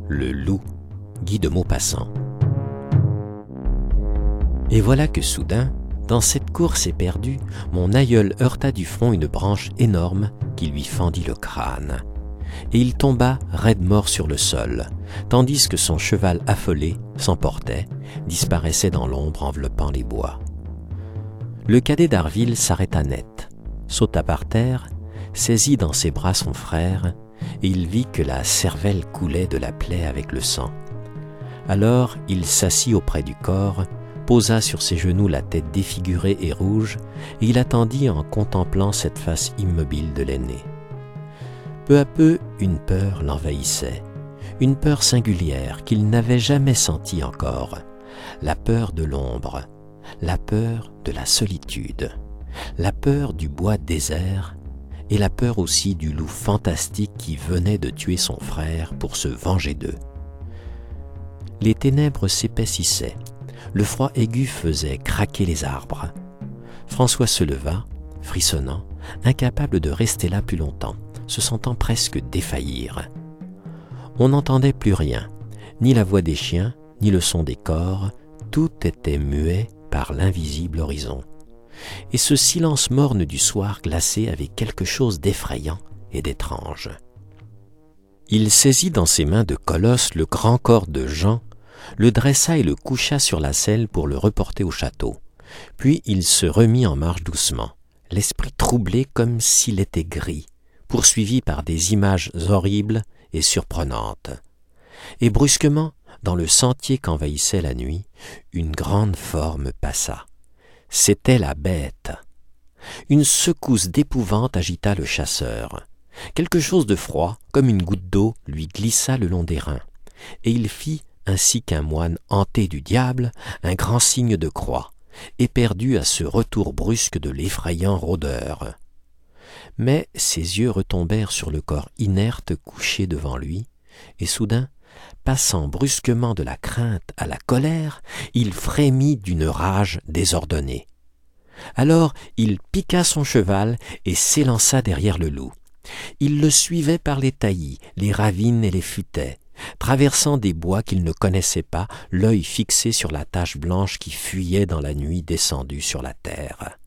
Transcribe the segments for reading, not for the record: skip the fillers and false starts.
Le loup, Guy de Maupassant. Et voilà que soudain, dans cette course éperdue, mon aïeul heurta du front une branche énorme qui lui fendit le crâne. Et il tomba raide mort sur le sol, tandis que son cheval affolé s'emportait, disparaissait dans l'ombre enveloppant les bois. Le cadet d'Harville s'arrêta net, sauta par terre, saisit dans ses bras son frère, et il vit que la cervelle coulait de la plaie avec le sang. Alors il s'assit auprès du corps, posa sur ses genoux la tête défigurée et rouge, et il attendit en contemplant cette face immobile de l'aîné. Peu à peu, une peur l'envahissait, une peur singulière qu'il n'avait jamais sentie encore, la peur de l'ombre, la peur de la solitude, la peur du bois désert et la peur aussi du loup fantastique qui venait de tuer son frère pour se venger d'eux. Les ténèbres s'épaississaient, le froid aigu faisait craquer les arbres. François se leva, frissonnant, incapable de rester là plus longtemps, se sentant presque défaillir. On n'entendait plus rien, ni la voix des chiens, ni le son des cors, tout était muet par l'invisible horizon. Et ce silence morne du soir glacé avait quelque chose d'effrayant et d'étrange. Il saisit dans ses mains de colosse le grand corps de Jean, le dressa et le coucha sur la selle pour le reporter au château. Puis il se remit en marche doucement, l'esprit troublé comme s'il était gris, poursuivi par des images horribles et surprenantes. Et brusquement, dans le sentier qu'envahissait la nuit, une grande forme passa. C'était la bête. Une secousse d'épouvante agita le chasseur. Quelque chose de froid, comme une goutte d'eau, lui glissa le long des reins, et il fit, ainsi qu'un moine hanté du diable, un grand signe de croix, éperdu à ce retour brusque de l'effrayant rôdeur. Mais ses yeux retombèrent sur le corps inerte couché devant lui, et soudain, passant brusquement de la crainte à la colère, il frémit d'une rage désordonnée. Alors il piqua son cheval et s'élança derrière le loup. Il le suivait par les taillis, les ravines et les futaies, traversant des bois qu'il ne connaissait pas, l'œil fixé sur la tache blanche qui fuyait dans la nuit descendue sur la terre.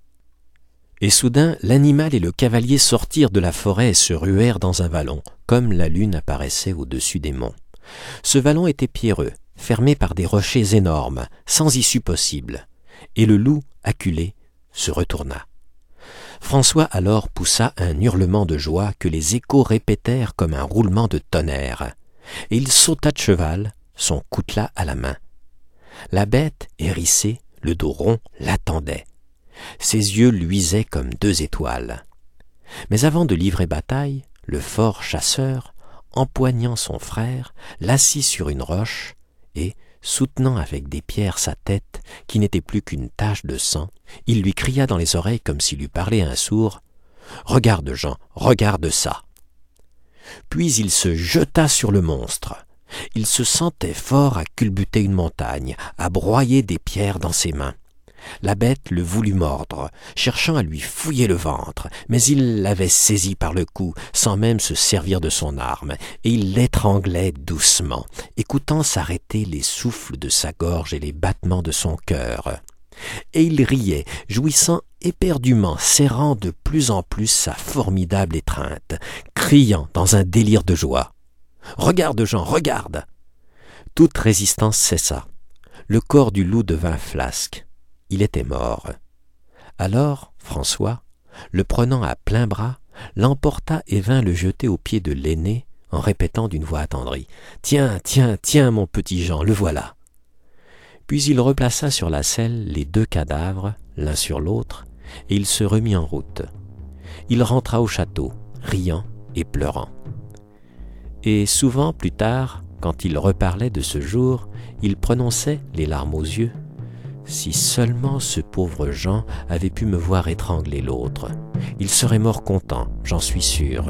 Et soudain, l'animal et le cavalier sortirent de la forêt et se ruèrent dans un vallon, comme la lune apparaissait au-dessus des monts. Ce vallon était pierreux, fermé par des rochers énormes, sans issue possible, et le loup, acculé, se retourna. François alors poussa un hurlement de joie que les échos répétèrent comme un roulement de tonnerre, et il sauta de cheval, son coutelas à la main. La bête, hérissée, le dos rond, l'attendait. Ses yeux luisaient comme deux étoiles. Mais avant de livrer bataille, le fort chasseur, empoignant son frère, l'assit sur une roche et, soutenant avec des pierres sa tête, qui n'était plus qu'une tache de sang, il lui cria dans les oreilles comme s'il eût parlé à un sourd « Regarde, Jean, regarde ça !» Puis il se jeta sur le monstre. Il se sentait fort à culbuter une montagne, à broyer des pierres dans ses mains. La bête le voulut mordre, cherchant à lui fouiller le ventre, mais il l'avait saisi par le cou, sans même se servir de son arme, et il l'étranglait doucement, écoutant s'arrêter les souffles de sa gorge et les battements de son cœur. Et il riait, jouissant éperdument, serrant de plus en plus sa formidable étreinte, criant dans un délire de joie. « Regarde, Jean, regarde !» Toute résistance cessa. Le corps du loup devint flasque. Il était mort. Alors François, le prenant à plein bras, l'emporta et vint le jeter aux pieds de l'aîné en répétant d'une voix attendrie « Tiens, tiens, tiens, mon petit Jean, le voilà !» Puis il replaça sur la selle les deux cadavres, l'un sur l'autre, et il se remit en route. Il rentra au château, riant et pleurant. Et souvent plus tard, quand il reparlait de ce jour, il prononçait, les larmes aux yeux, « Si seulement ce pauvre Jean avait pu me voir étrangler l'autre, il serait mort content, j'en suis sûr. »